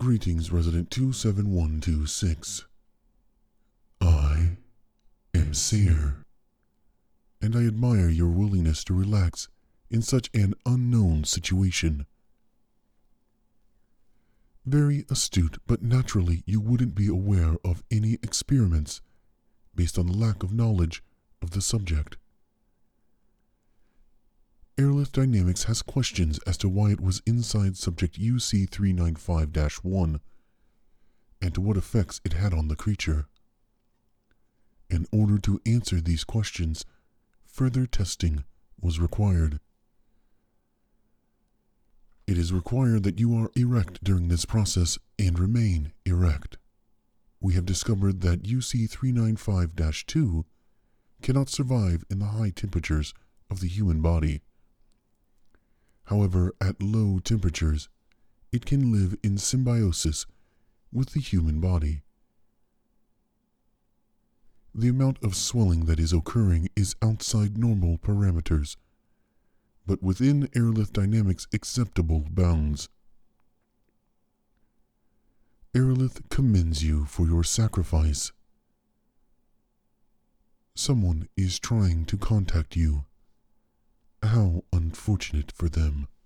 Greetings, Resident 27126. I am Seer, and I admire your willingness to relax in such an unknown situation. Very astute, but naturally you wouldn't be aware of any experiments based on the lack of knowledge of the subject. Aerolith Dynamics has questions as to why it was inside subject UC395-1 and to what effects it had on the creature. In order to answer these questions, further testing was required. It is required that you are erect during this process and remain erect. We have discovered that UC395-2 cannot survive in the high temperatures of the human body. However, at low temperatures, it can live in symbiosis with the human body. The amount of swelling that is occurring is outside normal parameters, but within Aerolith Dynamics' acceptable bounds. Aerolith commends you for your sacrifice. Someone is trying to contact you. How unfortunate for them.